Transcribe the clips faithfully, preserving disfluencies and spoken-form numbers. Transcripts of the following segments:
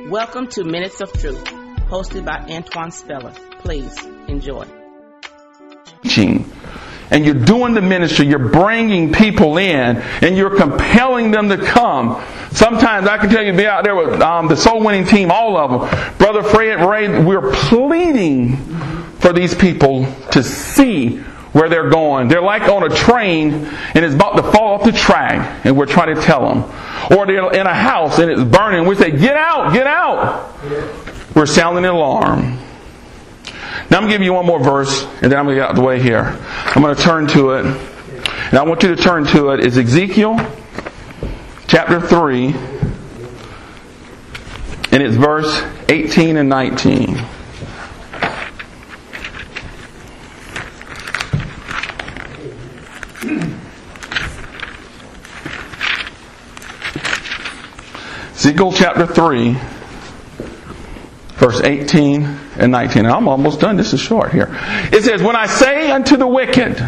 Welcome to Minutes of Truth, hosted by Antoine Speller. Please enjoy. And you're doing the ministry, you're bringing people in, and you're compelling them to come. Sometimes I can tell you, be out there with um, the soul winning team, all of them. Brother Fred, Ray, we're pleading for these people to see where they're going. They're like on a train and it's about to fall off the track, and we're trying to tell them. Or they're in a house and it's burning. We say, get out, get out. We're sounding the alarm. Now I'm going to give you one more verse, and then I'm going to get out of the way here. I'm going to turn to it. And I want you to turn to it. It's Ezekiel chapter three. And it's verse eighteen and nineteen. Ezekiel chapter three, verse eighteen and nineteen. I'm almost done. This is short here. It says, when I say unto the wicked,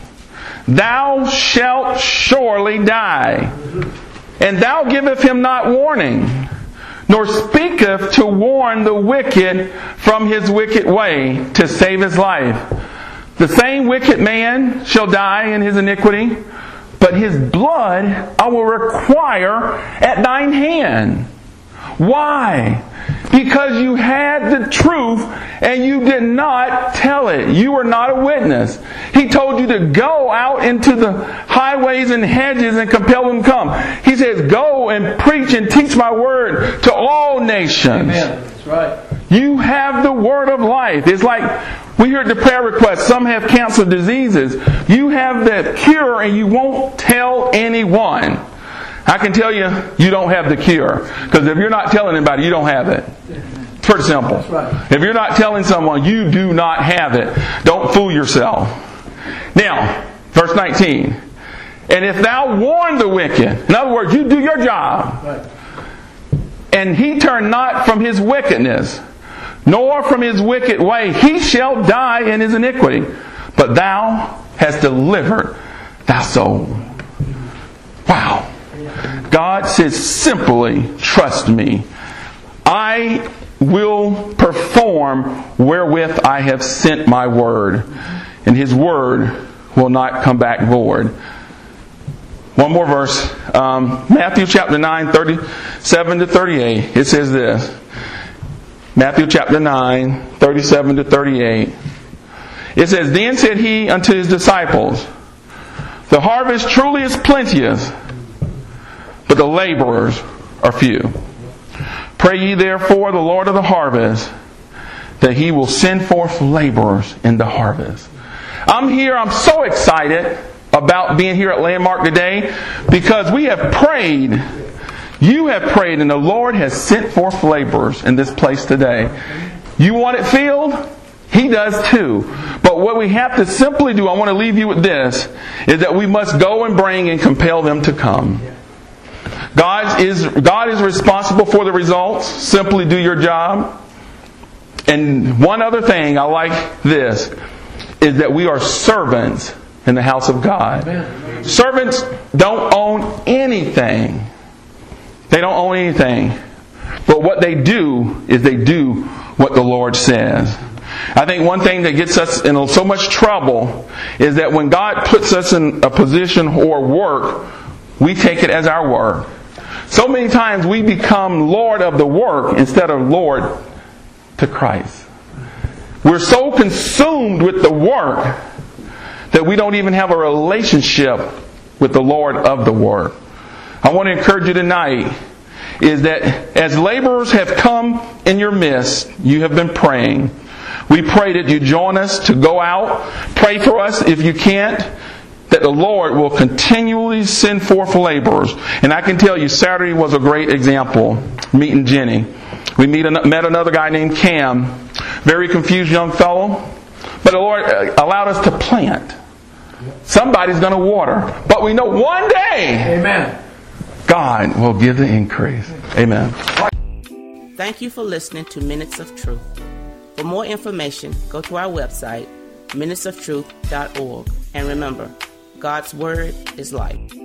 thou shalt surely die, and thou giveth him not warning, nor speaketh to warn the wicked from his wicked way to save his life. The same wicked man shall die in his iniquity, but his blood I will require at thine hand. Why? Because you had the truth and you did not tell it. You were not a witness. He told you to go out into the highways and hedges and compel them to come. He says, go and preach and teach my word to all nations. Amen. That's right. You have the word of life. It's like we heard the prayer request. Some have cancer diseases. You have the cure and you won't tell anyone. I can tell you, you don't have the cure. Because if you're not telling anybody, you don't have it. It's pretty simple. That's right. If you're not telling someone, you do not have it. Don't fool yourself. Now, verse nineteen. And if thou warn the wicked, in other words, you do your job, Right. and he turn not from his wickedness, nor from his wicked way, he shall die in his iniquity. But thou hast delivered thy soul. Wow. God says simply, trust me. I will perform wherewith I have sent my word. And his word will not come back void. One more verse. Um, Matthew chapter nine, thirty-seven to thirty-eight. It says this. Matthew chapter nine, thirty-seven to thirty-eight. It says, then said he unto his disciples, the harvest truly is plenteous, but the laborers are few. Pray ye therefore the Lord of the harvest, that he will send forth laborers in the harvest. I'm here, I'm so excited about being here at Landmark today, because we have prayed. You have prayed, and the Lord has sent forth laborers in this place today. You want it filled? He does too. But what we have to simply do, I want to leave you with this, is that we must go and bring and compel them to come. God is, God is responsible for the results. Simply do your job. And one other thing I like this, is that we are servants in the house of God. Amen. Servants don't own anything. They don't own anything. But what they do is they do what the Lord says. I think one thing that gets us in so much trouble is that when God puts us in a position or work, we take it as our work. So many times we become Lord of the work instead of Lord to Christ. We're so consumed with the work that we don't even have a relationship with the Lord of the work. I want to encourage you tonight is that as laborers have come in your midst, you have been praying. We pray that you join us to go out. Pray for us if you can't, that the Lord will continually send forth laborers. And I can tell you, Saturday was a great example, meeting Jenny. We meet, met another guy named Cam, very confused young fellow. But the Lord allowed us to plant. Somebody's going to water. But we know one day, Amen, God will give the increase. Amen. Thank you for listening to Minutes of Truth. For more information, go to our website, minutes of truth dot org. And remember, God's Word is life.